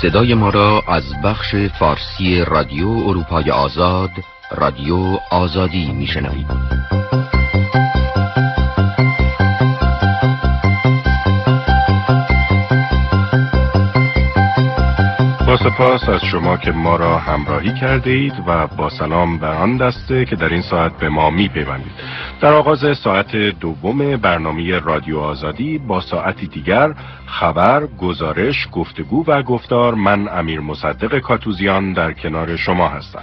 صدای ما را از بخش فارسی رادیو اروپای آزاد، رادیو آزادی میشنوید. با سپاس از شما که ما را همراهی کرده اید و با سلام بر آن دسته که در این ساعت به ما میپیوندید. در آغاز ساعت دوم برنامه رادیو آزادی با ساعتی دیگر خبر، گزارش، گفتگو و گفتار، من امیر مصدق کاتوزیان در کنار شما هستم.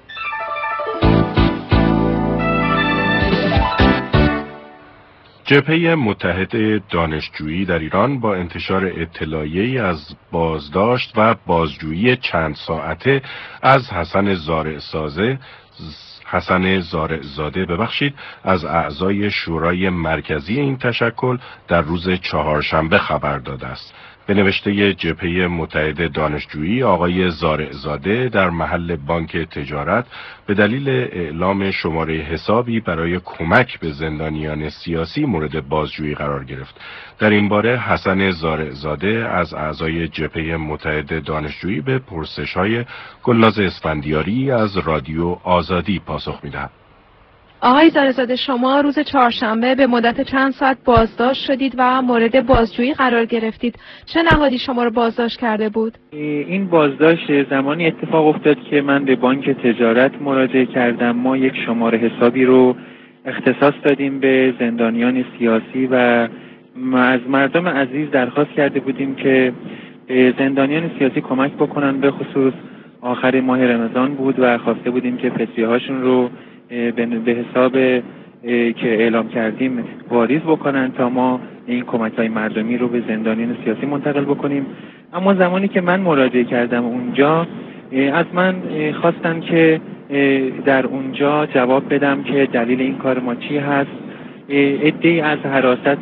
جبهه متحد دانشجویی در ایران با انتشار اطلاعیه‌ای از بازداشت و بازجویی چند ساعته از حسن زارعزاده از اعضای شورای مرکزی این تشکل در روز چهارشنبه خبر داده است. به نوشته جبهه متحد دانشجویی، آقای زارعزاده در محل بانک تجارت به دلیل اعلام شماره حسابی برای کمک به زندانیان سیاسی مورد بازجویی قرار گرفت. در این باره حسن زارعزاده از اعضای جبهه متحد دانشجویی به پرسش‌های گلناز اسفندیاری از رادیو آزادی پاسخ می‌دهد. آقای زارعزاده، شما روز چهارشنبه به مدت چند ساعت بازداشت شدید و مورد بازجویی قرار گرفتید. چه نهادی شما رو بازداشت کرده بود؟ این بازداشت زمانی اتفاق افتاد که من به بانک تجارت مراجعه کردم. ما یک شماره حسابی رو اختصاص دادیم به زندانیان سیاسی و از مردم عزیز درخواست کرده بودیم که زندانیان سیاسی کمک بکنن. به خصوص آخر ماه رمضان بود و خواسته بودیم که فدیه هاشون رو به حساب که اعلام کردیم واریز بکنن تا ما این کمک‌های مردمی رو به زندانیان سیاسی منتقل بکنیم. اما زمانی که من مراجعه کردم اونجا، از من خواستن که در اونجا جواب بدم که دلیل این کار ما چی هست. عده‌ای از حراست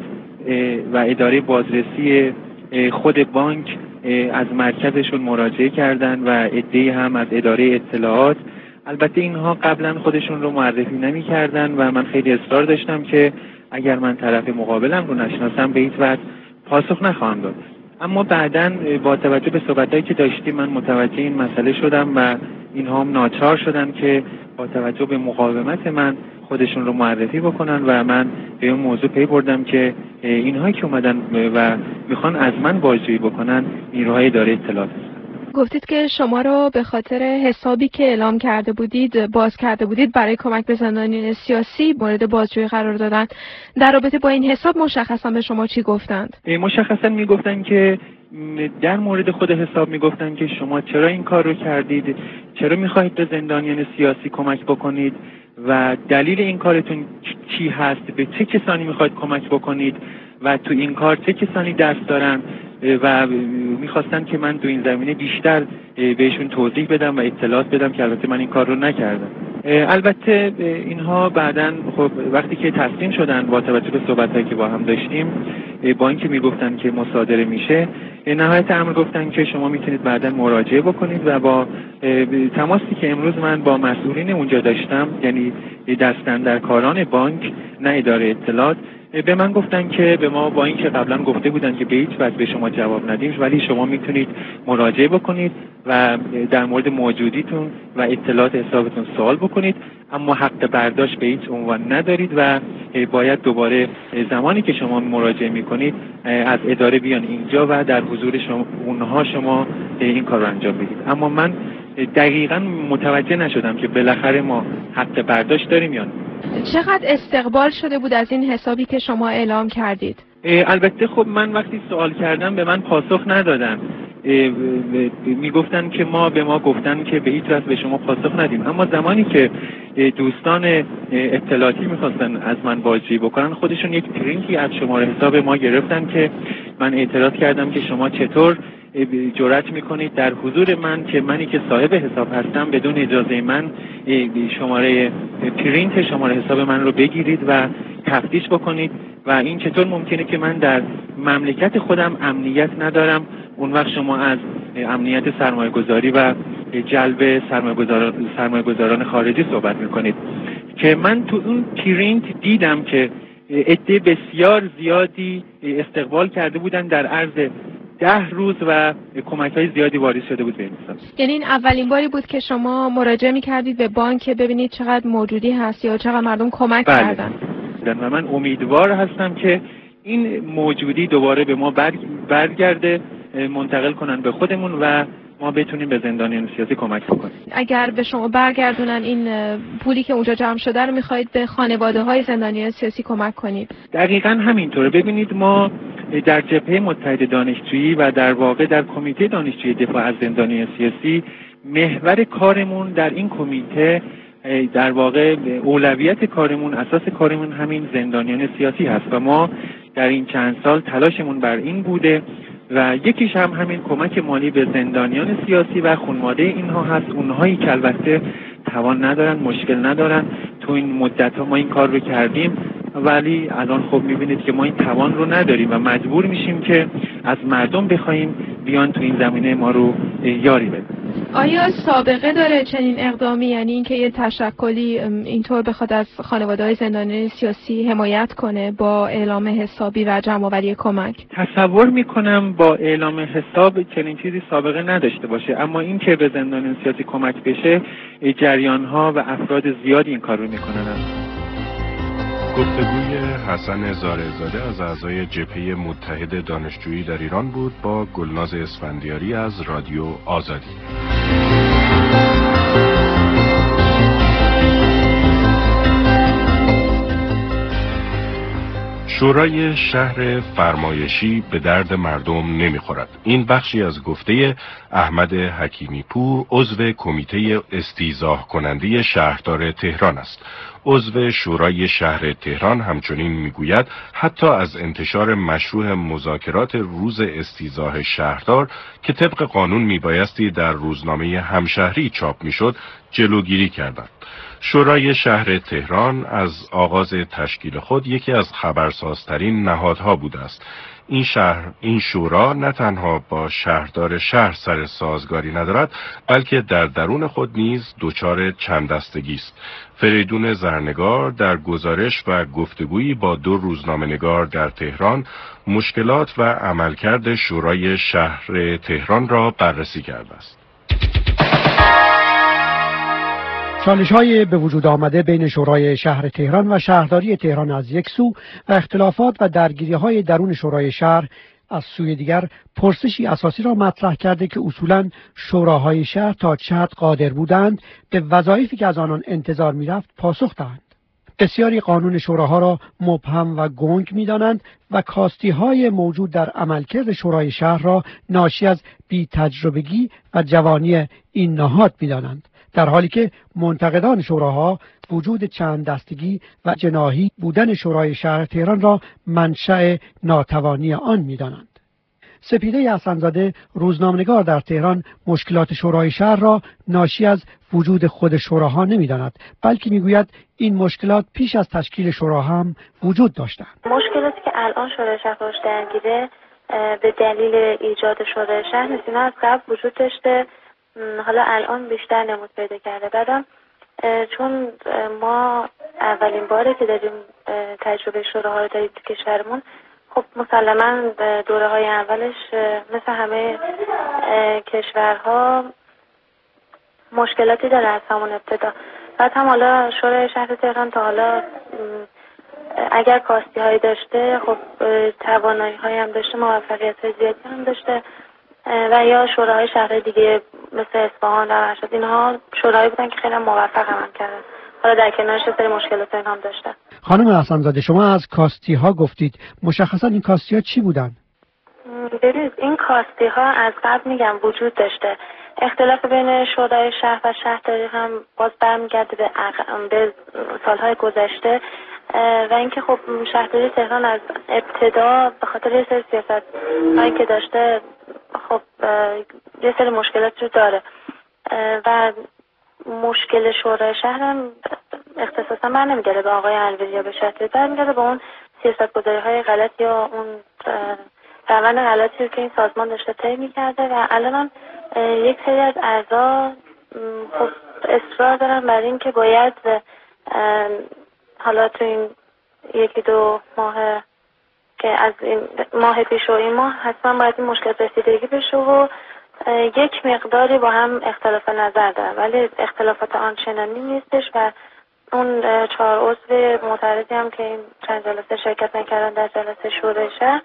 و اداره بازرسی خود بانک از مرکزشون مراجعه کردن و عده‌ای هم از اداره اطلاعات. البته اینها قبلا خودشون رو معرفی نمی کردن و من خیلی اصرار داشتم که اگر من طرف مقابلم رو نشناسم به هیچ وجه پاسخ نخواهم داد. اما بعداً با توجه به صحبتایی که داشتیم من متوجه این مسئله شدم و اینها هم ناچار شدن که با توجه به مقاومت من خودشون رو معرفی بکنن و من به اون موضوع پی بردم که اینهایی که اومدن و میخوان از من بازجویی بکنن نیروهای اداره اطلاعات هستن. گفتید که شما رو به خاطر حسابی که اعلام کرده بودید، باز کرده بودید برای کمک به زندانیان سیاسی مورد بازجویی قرار دادن. در رابطه با این حساب مشخصا به شما چی گفتند؟ مشخصا میگفتن که در مورد خود حساب میگفتن که شما چرا این کار رو کردید، چرا میخواهید به زندانیان سیاسی کمک بکنید و دلیل این کارتون چی هست، به چه کسانی میخواهید کمک بکنید و تو این کار چه کسانی دست دارن و میخواستن که من تو این زمینه بیشتر بهشون توضیح بدم و اطلاعات بدم که البته من این کار رو نکردم. البته اینها بعداً خب وقتی که تسلیم شدن با توجه به صحبتایی که با هم داشتیم، با اینکه میگفتن که مصادره میشه، نهایت امر گفتن که شما میتونید بعداً مراجعه بکنید و با تماسی که امروز من با مسئولین اونجا داشتم، یعنی دستاندرکاران بانک نه اداره اطلاعات، به من گفتن که به ما با اینکه قبلا گفته بودن که به هیچ وجه به شما جواب ندیم ولی شما میتونید مراجعه بکنید و در مورد موجودیتون و اطلاعات حسابتون سوال بکنید، اما حق برداشت به هیچ عنوان ندارید و باید دوباره زمانی که شما مراجعه میکنید از اداره بیان اینجا و در حضور شما این کار رو انجام بدید. اما من دقیقاً متوجه نشدم که بالاخره ما حق برداشت داریم یا نه. چقدر استقبال شده بود از این حسابی که شما اعلام کردید؟ البته خب من وقتی سوال کردم به من پاسخ ندادن. میگفتن که به ما گفتن که به هیچ وجه به شما پاسخ ندیم. اما زمانی که دوستان اطلاعاتی میخواستن از من بازجویی بکنن، خودشون یک پرینتی از شماره حساب ما گرفتن که من اعتراض کردم که شما چطور جرأت میکنید در حضور من که منی که صاحب حساب هستم بدون اجازه من پرینت شماره حساب من رو بگیرید و تفتیش بکنید و این چطور ممکنه که من در مملکت خودم امنیت ندارم، اون وقت شما از امنیت سرمایه‌گذاری و جلب سرمایه‌گذاران خارجی صحبت میکنید. که من تو اون پرینت دیدم که عده بسیار زیادی استقبال کرده بودن در عرض 10 روز و کمک‌های زیادی واریز شده بود به این حساب. یعنی این اولین باری بود که شما مراجعه می‌کردید به بانک ببینید چقدر موجودی هست یا چقدر مردم کمک کردن؟ و من امیدوار هستم که این موجودی دوباره به ما برگرده، منتقل کنن به خودمون و ما بتونیم به زندانیان سیاسی کمک بکنیم. اگر به شما برگردونن این پولی که اونجا جمع شده رو می‌خواید به خانواده‌های زندانیان سیاسی کمک کنید؟ دقیقاً همینطوره. ببینید ما در جبهه متحد دانشجویی و در واقع در کمیته دانشجویی دفاع از زندانیان سیاسی محور کارمون در این کمیته در واقع اولویت کارمون، اساس کارمون همین زندانیان سیاسی هست و ما در این چند سال تلاشمون بر این بوده و یکیش هم همین کمک مالی به زندانیان سیاسی و خانواده اینها هست. اونهایی که البته توان ندارن، مشکل ندارن. تو این مدت ها ما این کار رو کردیم ولی الان خب میبینید که ما این توان رو نداریم و مجبور میشیم که از مردم بخوایم بیان تو این زمینه ما رو یاری بدن. آیا سابقه داره چنین اقدامی، یعنی اینکه یه تشکلی اینطور بخواد از خانواده‌های زندانیان سیاسی حمایت کنه با اعلام حسابی و جمع‌آوری کمک؟ تصور میکنم با اعلام حساب چنین چیزی سابقه نداشته باشه، اما این که به زندانیان سیاسی کمک بشه جریان‌ها و افراد زیادی این کار رو میکنن. گفتگوی حسن زارعزاده از اعضای جبهه متحد دانشجویی در ایران بود با گلناز اسفندیاری از رادیو آزادی. شورای شهر فرمایشی به درد مردم نمیخورد. این بخشی از گفته احمد حکیمی پور، عضو کمیته استیضاح کننده شهردار تهران است. عضو شورای شهر تهران همچنین میگوید حتی از انتشار مشروع مذاکرات روز استیضاح شهردار که طبق قانون میبایستی در روزنامه همشهری چاپ میشد جلوگیری کردند. شورای شهر تهران از آغاز تشکیل خود یکی از خبرسازترین نهادها بوده است. این شورا نه تنها با شهردار شهر سر سازگاری ندارد بلکه در درون خود نیز دچار چند دستگی است. فریدون زرنگار در گزارش و گفتگویی با 2 روزنامه‌نگار در تهران مشکلات و عملکرد شورای شهر تهران را بررسی کرده است. چالش‌های به وجود آمده بین شورای شهر تهران و شهرداری تهران از یک سو و اختلافات و درگیری‌های درون شورای شهر از سوی دیگر پرسشی اساسی را مطرح کرده که اصولاً شوراهای شهر تا چه حد قادر بودند به وظایفی که از آنان انتظار می‌رفت پاسخ دهند. بسیاری قانون شوراها را مبهم و گنگ می‌دانند و کاستی‌های موجود در عملکرد شورای شهر را ناشی از بی‌تجربگی و جوانی این نهاد می‌دانند، در حالی که منتقدان شوراها وجود چند دستگی و جناحی بودن شورای شهر تهران را منشأ ناتوانی آن می‌دانند. سپیده حسن‌زاده، روزنامه‌نگار در تهران، مشکلات شورای شهر را ناشی از وجود خود شوراها نمی‌داند، بلکه می‌گوید این مشکلات پیش از تشکیل شورا هم وجود داشتند. مشکلاتی که الان شورای شهر باش درگیره به دلیل ایجاد شورای شهر نیست، اینا از قبل وجود داشته، حالا الان بیشتر نمود پیدا کرده. بعدم چون ما اولین باره که داریم تجربه شوراها رو داریم تو کشورمون، خب مسلماً دوره های اولش مثل همه کشورها مشکلاتی داره از همون ابتدا. بعد هم حالا شورای شهر تهران تا حالا اگر کاستی هایی داشته، خب توانایی هایی هم داشته، موفقیت های زیادی هم داشته و یا شوراهای شهر دیگه مثل اصفهان و مشهد، اینها شورایی بودن که خیلی موفق عمل کردن، حالا در کنارش سری مشکلات هم داشتن. خانم حسن‌زاده، شما از کاستی ها گفتید، مشخصا این کاستی ها چی بودن؟ ببینید این کاستی ها از قبل میگم وجود داشته. اختلاف بین شورای شهر و شهرداری هم باز برمیگرده به سالهای گذشته و اینکه خب شهرداری تهران از ابتدا به خاطر یه سری سیاست هایی که داشته خب یه سری مشکلات رو داره و مشکل شورای شهر هم اختصاصا برنمیگرده به آقای الویری یا به شهرداری، برمیگرده به اون سیاست‌گذاری های غلط یا اون روند غلطی رو که این سازمان داشته طی می‌کرده و الان یک سری از اعضا خب اصرار دارن بر این که باید حالا تو این 1-2 ماه که از این ماه پیش و این ماه حتما باید این مشکل رسیدگی بشه و یک مقداری با هم اختلاف نظر دارن، ولی اختلافات آنچنانی نیستش و اون 4 عضو معترضی هم که این چند جلسه شرکت نکردن در جلسه شورای شهر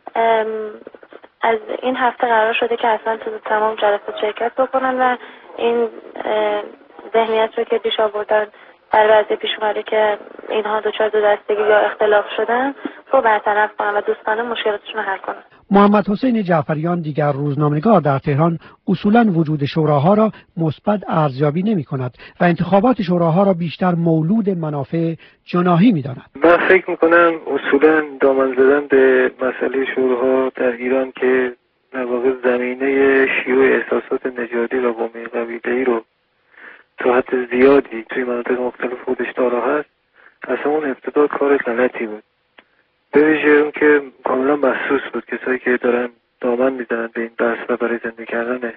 از این هفته قرار شده که اصلا تو تمام جلسات شرکت بکنن و این ذهنیت رو که پیش آوردن در وضعیت پیش اومده که اینها دچار دو دستگی یا اختلاف شدن رو برطرف کنن و دوستانه مشکلاتشون رو حل کنن. محمد حسین جعفریان، دیگر روزنامه‌نگار در تهران، اصولاً وجود شوراها را مثبت ارزیابی نمی‌کند و انتخابات شوراها را بیشتر مولود منافع جناحی می‌داند. من فکر می‌کنم اصولاً دامن زدن به مسئله شوراها در ایران که در واقع زمینه شیوع احساسات نژادی و قومی قبیله‌ای رو تا حد زیادی توی مناطق مختلف خودش داره هست، اصلا اون ابتدا کار غلطی بود. به ویژه اون که کاملا محسوس بود کسایی که دارن دامن میزنن به این بحث و برای زنده کردن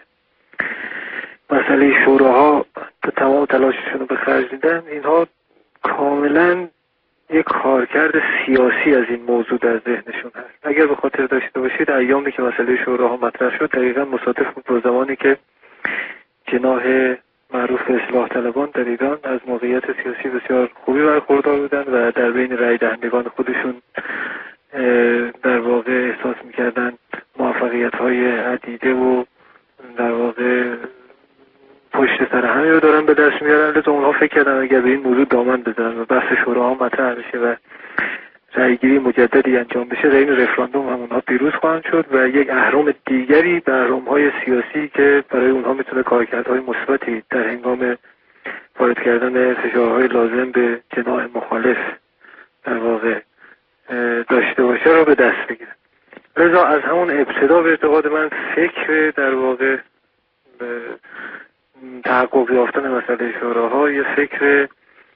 مسئله شوراها تا تمام تلاششون رو به خرج میدن، اینها کاملا یک کارکرد سیاسی از این موضوع در ذهنشون هست. اگر به خاطر داشته باشید ایامی که مسئله شوراها مطرح شد دقیقا مصادف بود با زمانی که جناح معروف اصلاح طلبان در ایران از موقعیت سیاسی بسیار خوبی برخوردار بودن و در بین رای دهندگان خودشون در واقع احساس میکردن موفقیت‌های عدیده و در واقع پشت سر همه رو دارن به دست میارن. لذا اونها فکر کردن اگر به این موضوع دامن بزنن و بحث شوراها مطرح بشه و رایگیری مجددی انجام بشه در این رفراندوم هم اونها پیروز خواهند شد و یک اهرم دیگری به اهرم‌های سیاسی که برای اونها میتونه کارکردهای مثبتی در هنگام وارد کردن فشارهای لازم به جناح مخالف در واقع داشته باشه را به دست بگیره. لذا از همون ابتدا به اعتقاد من فکر در واقع تحقق یافتن مسئله شوراها یه فکر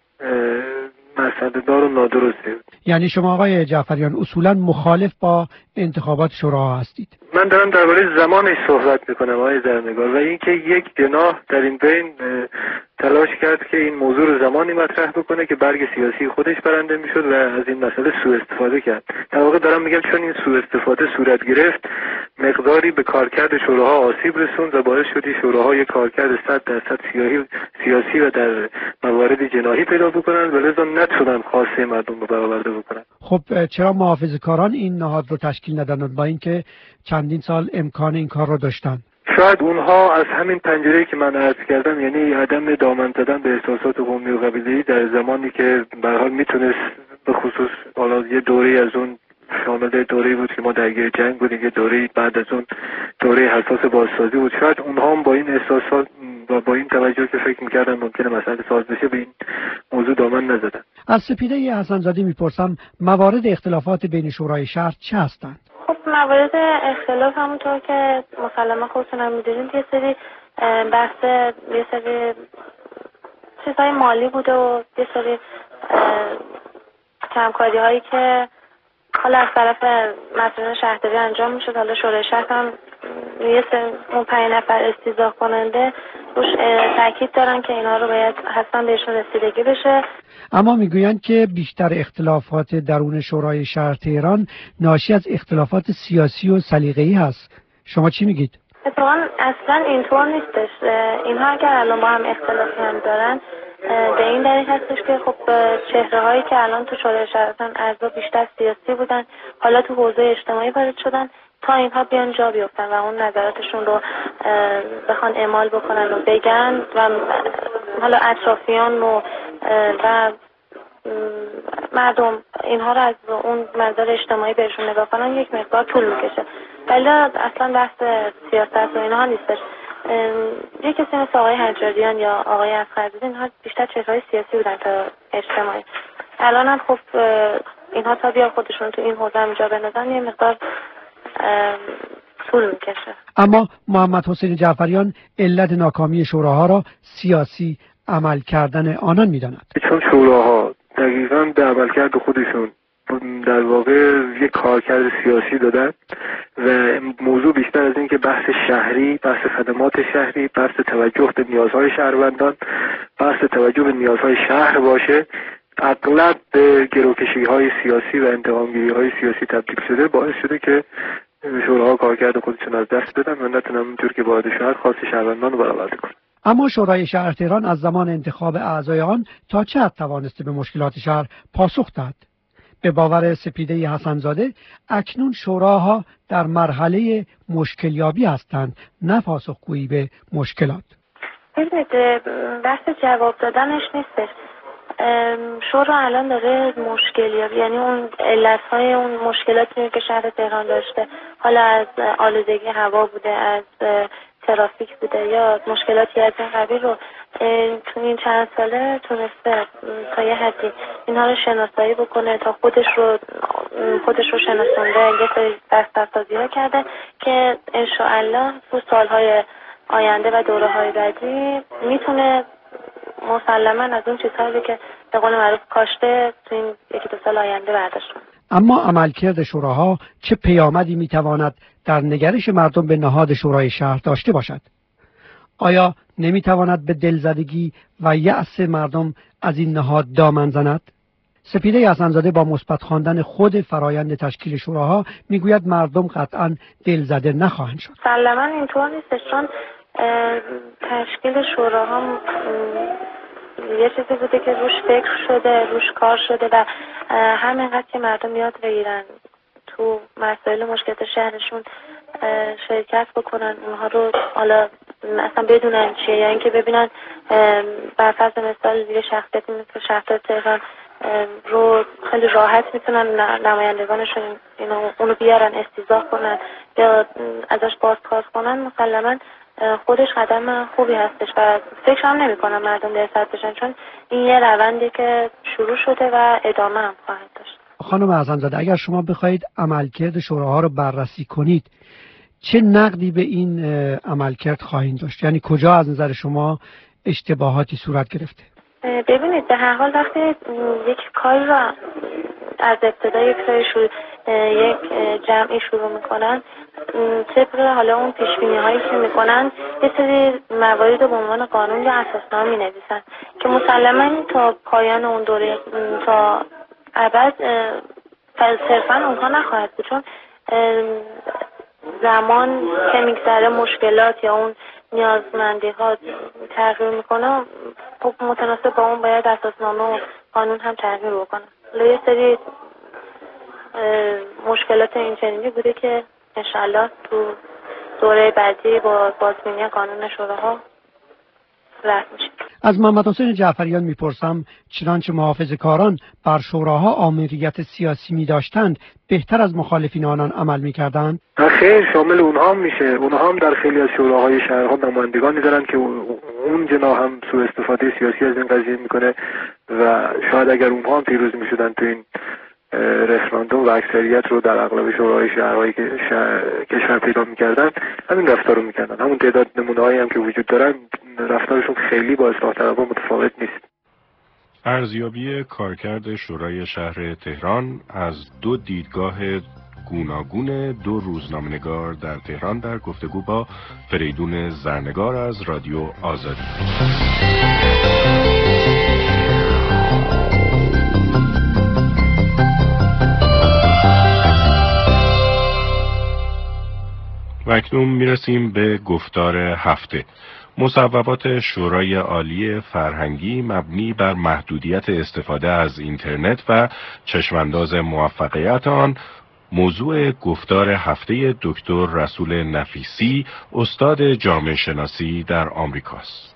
مسئله دار و نادرستی. یعنی شما آقای جعفریان اصولا مخالف با انتخابات شوراها هستید؟ من دارم درباره زمانش صحبت میکنم آقای زرنگار و اینکه یک جناح در این بین تلاش کرد که این موضوع رو زمانی مطرح بکنه که برگ سیاسی خودش برنده میشد و از این مسئله سوء استفاده کرد. در واقع دارم میگم چون این سوء استفاده صورت گرفت مقداری به کارکرد شوراها آسیب رسوند و باعث شد شوراها یک کارکرد 100% سیاسی و در موارد جناحی پیدا بکنن و لذا نتونن خواسته مردم رو برآورده بکنن. خب چرا محافظه‌کاران این نهاد رو تشکیل ندادند با اینکه چندین سال امکان این کار رو داشتن؟ شاید اونها از همین پنجره‌ای که من عرض کردم، یعنی عدم دامن زدن به احساسات قومی و قبیله‌ای در زمانی که به هر حال میتونست به خصوص حالا یه دوره‌ای از اون شامل دوره‌ای بود که ما درگیر جنگ بودیم، یه دوره‌ای بعد از اون دوره حساس بازسازی بود، شاید اونها هم با این احساسات و با این توجه که فکر می‌کردن ممکنه مسئله ساز بشه به این موضوع دامن نزدن. از سپیده حسن‌زاده میپرسم موارد اختلافات بین شورای شهر چه هستند؟ خب موارد اختلاف همونطور که مسلما خودتون هم می‌دونید یه سری بحث یه سری چیزهای مالی بوده و یه سری کمکاری‌هایی که حالا از طرف مسئولین شهرداری انجام میشد. حالا شورای شهر هم یه سری اون 5 نفر استیضاح کننده روش تاکید دارن که اینا رو باید حتما بهشون رسیدگی بشه. اما میگویند که بیشتر اختلافات درون شورای شهر تهران ناشی از اختلافات سیاسی و سلیقه‌ای هست. شما چی میگید؟ اتفاقا اصلا اینطور نیستش. اینها اگر الان با هم اختلافی هم دارن به این دلیل هستش که خب چهره‌هایی که الان تو شورای شهر هستن اعضا بیشتر سیاسی بودن، حالا تو حوزه اجتماعی وارد شدن تا اینها بیان جا بیفتن و اون نظراتشون رو بخوان اعمال بکنن و بگن و حالا اطرافیان و مردم اینها رو از اون منظر اجتماعی بهشون نگاه کنن یک مقدار طول میکشه. ولی اصلا بحث سیاست و اینها نیستش. یک کسی مثل آقای حجاریان یا آقای اصغرزاده اینها بیشتر چهره‌های سیاسی بودن تا اجتماعی. الان هم خب اینها تا بیا خودشون تو این حوزه هم جا بندازن یه مقدار طول میکشه. اما محمد حسین جعفریان علت ناکامی شوراها را سیاسی عمل کردن آنان میداند. چون شوراها دقیقاً به عملکرد خودشون در واقع یک کارکرد سیاسی دادن و موضوع بیشتر از این که بحث شهری، بحث خدمات شهری، بحث توجه به نیازهای شهروندان، بحث توجه به نیازهای شهر باشه، اغلب به گروکشی‌های سیاسی و انتقامگیری‌های سیاسی تبدیل شده، باعث شده که شوراها کارکرد خودشون از دست بدن و نتونن اونطور که باید شهر خاص شهروندان رو برآورده کنن. اما شورای شهر تهران از زمان انتخاب اعضای آن تا چه حد توانسته به مشکلات شهر پاسخ دهد؟ به باور سپیده حسن‌زاده اکنون شوراها در مرحله مشکلیابی هستند، نه پاسخگویی به مشکلات. ببینید، بحث جواب دادنش نیستش. شورا الان داره مشکلیابی، یعنی اون علتهای اون مشکلاتی که شهر تهران داشته، حالا از آلودگی هوا بوده، از ترافیک بوده یا مشکلاتی از این قبیل رو تو این چند ساله تونسته تا یه حدی اینها رو شناسایی بکنه، تا خودش رو شناسونده، یه سری بسترسازی ها کرده که انشاءالله تو سالهای آینده و دوره‌های بعدی میتونه مسلماً از اون چیزهایی که به قول معروف کاشته تو این یکی دو سال آینده برداشت کنه. اما عملکرد شوراها چه پیامدی میتواند در نگرش مردم به نهاد شورای شهر داشته باشد؟ آیا نمیتواند به دلزدگی و یأس مردم از این نهاد دامن زند؟ سپیده حسن‌زاده با مثبت خواندن خود فرایند تشکیل شوراها میگوید مردم قطعاً دلزده نخواهند شد. مسلماً اینطور نیست، چون تشکیل شوراها یه چیزی بوده که روش فکر شده، روش کار شده و همینقدر که مردم یاد بگیرن تو مسائل مشکلات شهرشون شرکت بکنن، اونها رو حالا اصلا بدونن چیه، یا اینکه ببینن بر فرض مثال دیگه شخصیتی مثل شهردار تهران رو خیلی راحت میتونن نمایندگانشون اونو بیارن استیضاح کنن یا ازش بازخواست کنن، مسلماً خودش قدم خوبی هستش و فکر هم نمی کنم مردم درصد بشن، چون این یه روندی که شروع شده و ادامه هم خواهد داشت. خانم حسن‌زاده، اگر شما بخواید عملکرد شوراها رو بررسی کنید، چه نقدی به این عملکرد خواهید داشت؟ یعنی کجا از نظر شما اشتباهاتی صورت گرفته؟ ببینید، به هر حال وقتی یک کاری رو از ابتدا یک جمعی شروع میکنن، طبق حالا اون پیشبینی هایی که میکنن یه سری موارد رو به عنوان قانون یا اساسنامه مینویسن که مسلماً تا پایان اون دوره تا ابد صرفاً اونها نخواهد بود، چون زمان که میگذره مشکلات یا اون نیازمندی ها تغییر میکنه، خب متناسب با اون باید اساسنامه و قانون هم تغییر بکنه. یه سری مشکلات اینچنینی بوده که انشالله تو دوره بعدی با بازبینی قانون شوراها رفع میشه. از محمد حسین جعفریان میپرسم چنانچه محافظه‌کاران بر شوراها آمریت سیاسی می‌داشتند، بهتر از مخالفین آنان عمل می‌کردند؟ خیر، شامل اونها هم میشه. اونها هم در خیلی از شوراهای شهرها نمایندگانی دارن که اون جناح هم سوء استفاده سیاسی از این قضیه میکنه و شاید اگر اونها هم پیروز میشدن تو این رفراندوم و اکثریت رو در اغلب شوراهای شهرهایی که کشور پیدا میکردن، همین رفتار رو میکردن. همون تعداد نمونه‌هایی هم که وجود دارن رفتارشون خیلی با اصلاح طلبان متفاوت نیست. ارزیابی کارکرد شورای شهر تهران از دو دیدگاه گوناگون دو روزنامه‌نگار در تهران در گفتگو با فریدون زرنگار از رادیو آزادی. و اکنون میرسیم به گفتار هفته. مصوبات شورای عالی فرهنگی مبنی بر محدودیت استفاده از اینترنت و چشمانداز موفقیت آن موضوع گفتار هفته دکتر رسول نفیسی، استاد جامعه شناسی در آمریکاست.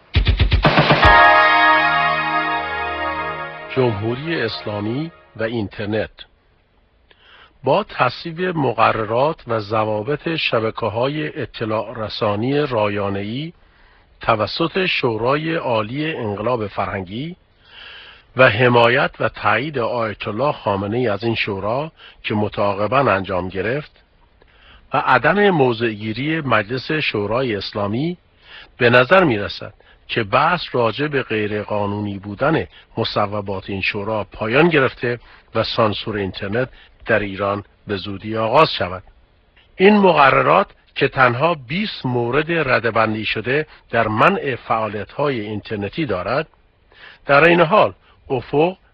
جمهوری اسلامی و اینترنت با تصویب مقررات و ضوابط شبکه‌های اطلاع رسانی رایانه‌ای توسط شورای عالی انقلاب فرهنگی و حمایت و تایید آیت الله خامنه‌ای از این شورا که متعاقباً انجام گرفت و عدم موضع‌گیری مجلس شورای اسلامی، به نظر می‌رسد که بحث راجع به غیرقانونی بودن مصوبات این شورا پایان گرفته و سانسور اینترنت در ایران به زودی آغاز شود. این مقررات که تنها 20 مورد رده‌بندی شده در منع فعالیت‌های اینترنتی دارد، در این حال افق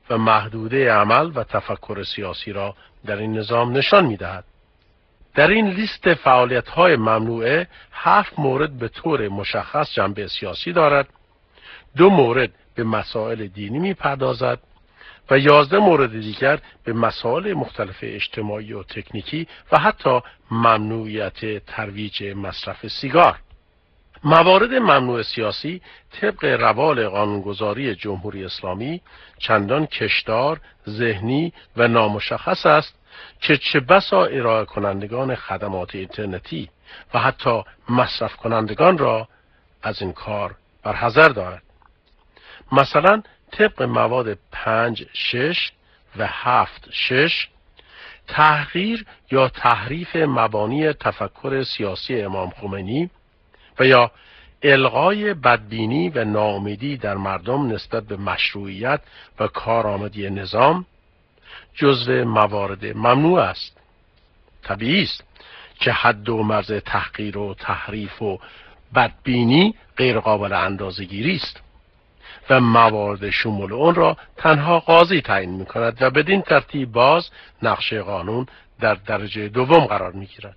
و محدوده عمل و تفکر سیاسی را در این نظام نشان می‌دهد. در این لیست فعالیت‌های ممنوعه 7 مورد به طور مشخص جنبه سیاسی دارد، 2 مورد به مسائل دینی می‌پردازد و 11 مورد دیگر به مسائل مختلف اجتماعی و تکنیکی و حتی ممنوعیت ترویج مصرف سیگار. موارد ممنوع سیاسی طبق روال قانونگذاری جمهوری اسلامی چندان کشدار، ذهنی و نامشخص است که چه بسا ارائه کنندگان خدمات اینترنتی و حتی مصرف کنندگان را از این کار برحذر دارد. مثلا طبق مواد 5.6 و 7.6 تحقیر یا تحریف مبانی تفکر سیاسی امام خمینی و یا الغای بدبینی و ناامیدی در مردم نسبت به مشروعیت و کارآمدی نظام جزو موارد ممنوع است. طبیعی است که حد و مرز تحقیر و تحریف و بدبینی غیر قابل اندازه‌گیری است و موارد شمول اون را تنها قاضی تعیین می‌کند و بدین ترتیب باز نقشه قانون در درجه دوم قرار می‌گیرد.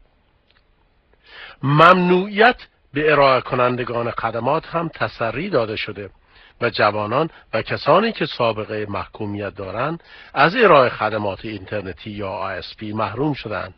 ممنوعیت به ارائه کنندگان خدمات هم تسری داده شده و جوانان و کسانی که سابقه محکومیت دارند از ارائه خدمات اینترنتی یا ISP محروم شدند.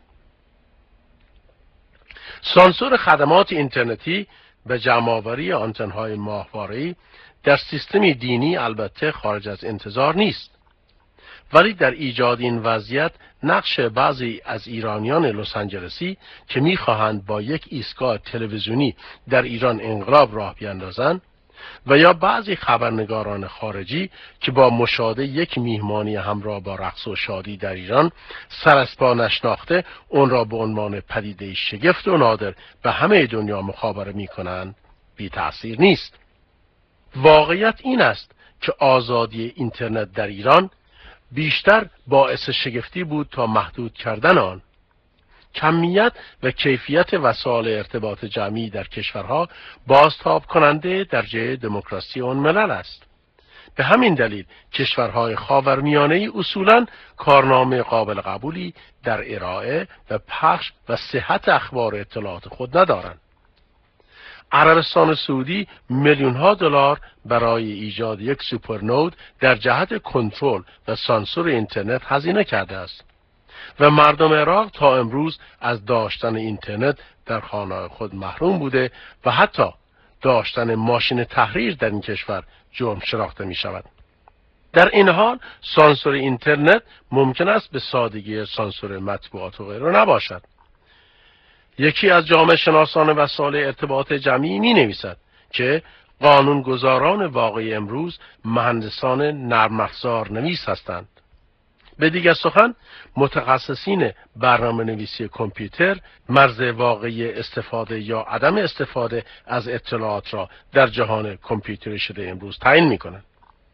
سانسور خدمات اینترنتی به جمع‌آوری آنتن‌های ماهواره‌ای در سیستمی دینی البته خارج از انتظار نیست، ولی در ایجاد این وضعیت نقش بعضی از ایرانیان لس آنجلسی که می‌خواهند با یک ایستگاه تلویزیونی در ایران انقلاب راه بیاندازند و یا بعضی خبرنگاران خارجی که با مشاهده یک میهمانی همراه با رقص و شادی در ایران سر از پا نشناخته اون را به عنوان پدیده شگفت و نادر به همه دنیا مخابره می‌کنند بی تأثیر نیست. واقعیت این است که آزادی اینترنت در ایران بیشتر باعث شگفتی بود تا محدود کردن آن. کمیت و کیفیت وسایل ارتباط جمعی در کشورها بازتاب کننده درجه دموکراسی آن ملل است. به همین دلیل کشورهای خاورمیانه‌ای اصولاً کارنامه قابل قبولی در ارائه و پخش و صحت اخبار اطلاعات خود ندارند. عربستان سعودی میلیون‌ها دلار برای ایجاد یک سوپرنود در جهت کنترل و سانسور اینترنت هزینه کرده است و مردم عراق تا امروز از داشتن اینترنت در خانه‌های خود محروم بوده و حتی داشتن ماشین تحریر در این کشور جرم شناخته می شود. در این حال سانسور اینترنت ممکن است به سادگی سانسور مطبوعات و غیره نباشد. یکی از جامعه شناسان وسایل ارتباط جمعی می نویسد که قانونگذاران واقعی امروز مهندسان نرم افزار نویس هستند. به دیگر سخن متخصصین برنامه نویسی کامپیوتر مرز واقعی استفاده یا عدم استفاده از اطلاعات را در جهان کامپیوتری شده امروز تعیین می کنند.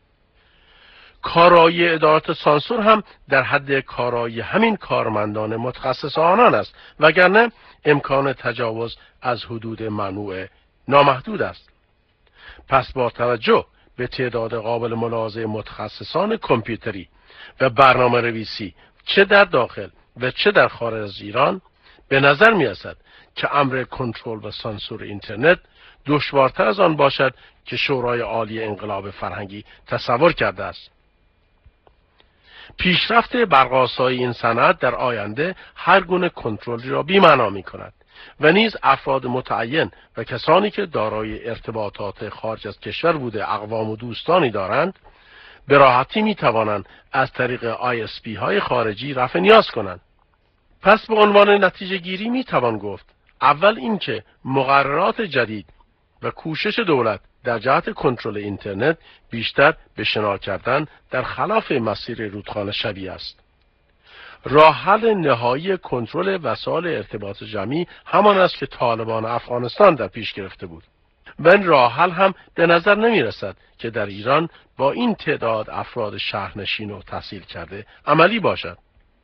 کارایی ادارات سانسور هم در حد کارایی همین کارمندان متخصص آنان است، وگرنه امکان تجاوز از حدود ممنوع نامحدود است. پس با توجه به تعداد قابل ملاحظه متخصصان کامپیوتری و برنامه نویسی چه در داخل و چه در خارج از ایران به نظر می رسد که امر کنترل و سانسور اینترنت دشوارتر از آن باشد که شورای عالی انقلاب فرهنگی تصور کرده است. پیشرفت برق‌آسایی این صنعت در آینده هر گونه کنترلی را بی‌معنا می‌کند و نیز افراد متعین و کسانی که دارای ارتباطات خارج از کشور بوده اقوام و دوستانی دارند به راحتی می‌توانند از طریق ISP های خارجی رفع نیاز کنند. پس به عنوان نتیجه گیری می‌توان گفت اول اینکه مقررات جدید و کوشش دولت در جهت کنترل اینترنت بیشتر به شنا کردن در خلاف مسیر رودخانه شبیه است. راه حل نهایی کنترل وسایل ارتباط جمعی همان است که طالبان افغانستان در پیش گرفته بود و این راه حل هم به نظر نمی رسد که در ایران با این تعداد افراد شهرنشین و تحصیل کرده عملی باشد.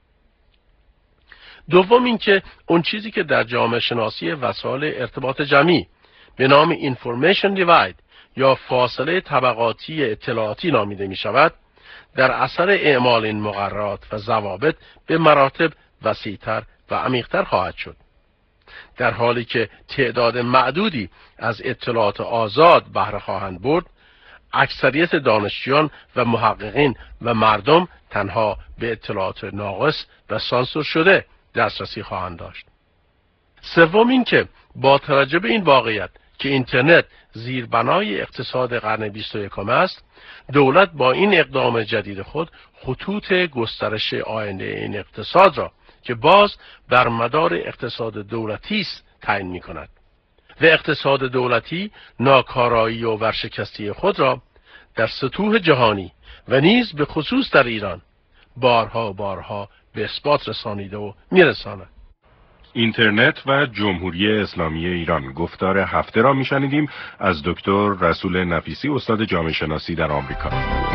دوم اینکه اون چیزی که در جامعه شناسی وسایل ارتباط جمعی به نام Information Divide یا فاصله طبقاتی اطلاعاتی نامیده می شود در اثر اعمال این مقررات و ضوابط به مراتب وسیع‌تر و عمیق‌تر خواهد شد. در حالی که تعداد معدودی از اطلاعات آزاد بهره خواهند برد، اکثریت دانشجویان و محققین و مردم تنها به اطلاعات ناقص و سانسور شده دسترسی خواهند داشت. سوم این که با توجه به این واقعیت که اینترنت زیربنای اقتصاد قرن 21 است، دولت با این اقدام جدید خود خطوط گسترش آینده این اقتصاد را که باز بر مدار اقتصاد دولتی است تعیین می‌کند و اقتصاد دولتی ناکارایی و ورشکستی خود را در سطوح جهانی و نیز به خصوص در ایران بارها به اثبات رسانیده و میرساند. اینترنت و جمهوری اسلامی ایران، گفتار هفته را میشنیدیم از دکتر رسول نفیسی، استاد جامعه شناسی در آمریکا.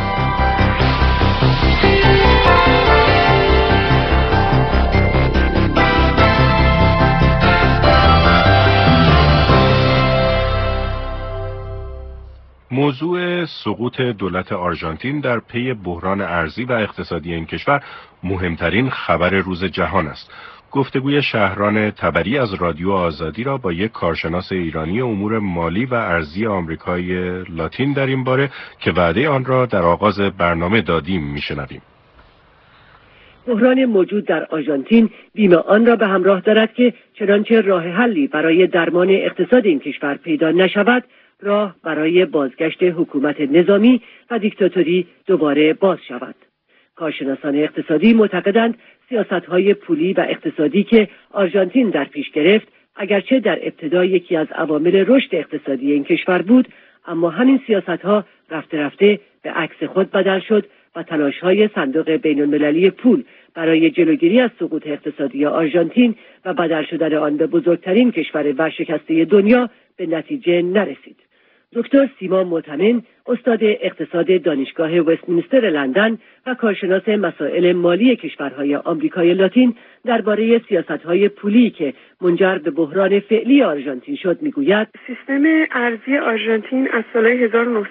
موضوع سقوط دولت آرژانتین در پی بحران ارزی و اقتصادی این کشور مهمترین خبر روز جهان است. گفتگوی شهران تبری از رادیو آزادی را با یک کارشناس ایرانی امور مالی و ارزی آمریکای لاتین در این باره که وعده آن را در آغاز برنامه دادیم میشنویم. بحران موجود در آرژانتین بیم آن را به همراه دارد که چنانچه راه حلی برای درمان اقتصاد این کشور پیدا نشود، راه برای بازگشت حکومت نظامی و دیکتاتوری دوباره باز شود. کارشناسان اقتصادی معتقدند سیاست‌های پولی و اقتصادی که آرژانتین در پیش گرفت، اگرچه در ابتدا یکی از عوامل رشد اقتصادی این کشور بود، اما همین سیاست‌ها رفته رفته به عکس خود بدل شد و تلاش‌های صندوق بین‌المللی پول برای جلوگیری از سقوط اقتصادی آرژانتین و بدل شدن آن به بزرگترین کشور ورشکسته دنیا به نتیجه نرسید. دکتر سیما معتمن، استاد اقتصاد دانشگاه وستمینستر لندن و کارشناس مسائل مالی کشورهای آمریکای لاتین، درباره سیاست‌های پولی که منجر به بحران فعلی آرژانتین شد میگوید: سیستم ارزی آرژانتین از سال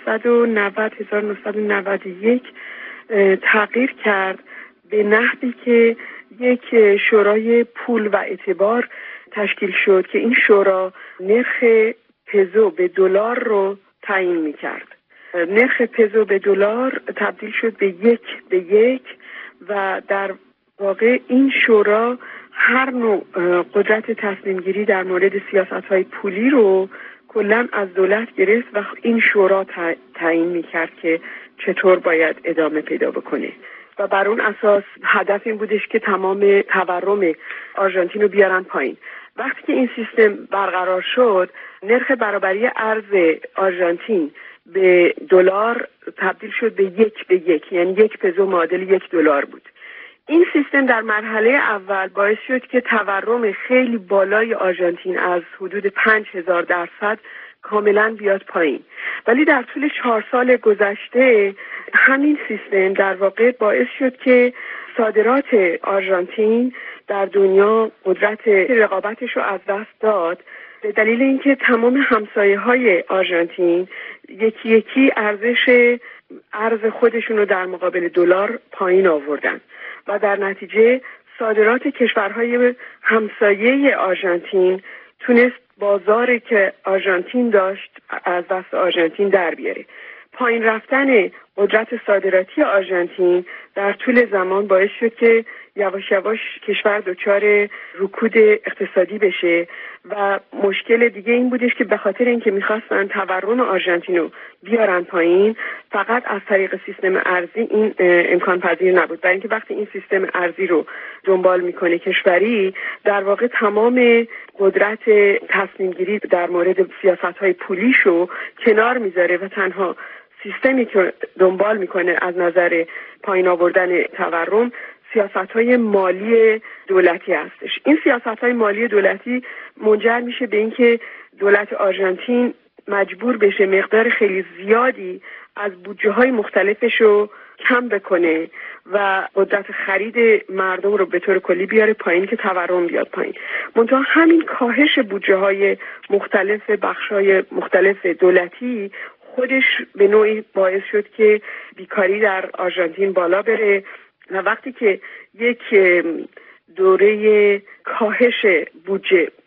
1990-1991 تغییر کرد به نحوی که یک شورای پول و اعتبار تشکیل شد که این شورا نرخ پزو به دلار رو تعیین می‌کرد. نرخ پزو به دلار تبدیل شد به 1:1 و در واقع این شورا هر نوع قدرت تصمیم گیری در مورد سیاست‌های پولی رو کلاً از دولت گرفت و این شورا تعیین می‌کرد که چطور باید ادامه پیدا بکنه و بر اون اساس هدف این بودش که تمام تورم آرژانتین رو بیارن پایین. وقتی که این سیستم برقرار شد، نرخ برابری ارز آرژانتین به دلار تبدیل شد به 1:1، یعنی 1 پزو معادل 1 دلار بود. این سیستم در مرحله اول باعث شد که تورم خیلی بالای آرژانتین از حدود 5000% کاملا بیاد پایین، ولی در طول 4 سال گذشته همین سیستم در واقع باعث شد که صادرات آرژانتین در دنیا قدرت رقابتش رو از دست داد، به دلیل اینکه تمام همسایه‌های آرژانتین یکی یکی ارز خودشون رو در مقابل دلار پایین آوردن و در نتیجه صادرات کشورهای همسایه آرژانتین تونست بازاری که آرژانتین داشت از دست آرژانتین در بیاره. پایین رفتن قدرت صادراتی آرژانتین در طول زمان باعث شد که یواش یواش کشور دچار رکود اقتصادی بشه و مشکل دیگه این بودش که به خاطر اینکه میخواستن تورم آرژانتین رو بیارن پایین، فقط از طریق سیستم ارزی این امکان پذیر نبود، برای اینکه وقتی این سیستم ارزی رو دنبال میکنه کشوری، در واقع تمام قدرت تصمیم گیری در مورد سیاست‌های پولیشو کنار میذاره و تنها سیستمی که دنبال میکنه از نظر پایین آوردن تورم سیاست‌های مالی دولتی هستش. این سیاست‌های مالی دولتی منجر میشه به اینکه دولت آرژانتین مجبور بشه مقدار خیلی زیادی از بودجه‌های مختلفش رو کم بکنه و قدرت خرید مردم رو به طور کلی بیاره پایین که تورم بیاد پایین. منتها همین کاهش بودجه‌های مختلف بخش‌های مختلف دولتی خودش به نوعی باعث شد که بیکاری در آرژانتین بالا بره و وقتی که یک دوره کاهش بودجه